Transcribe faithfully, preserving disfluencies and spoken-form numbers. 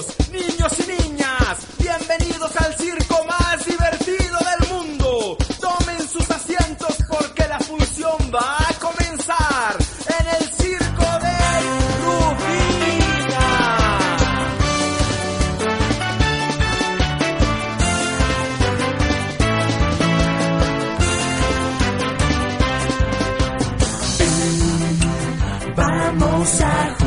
Caballeros, niños y niñas, bienvenidos al circo más divertido del mundo. Tomen sus asientos porque la función va a comenzar en el circo de Rufina. Vamos a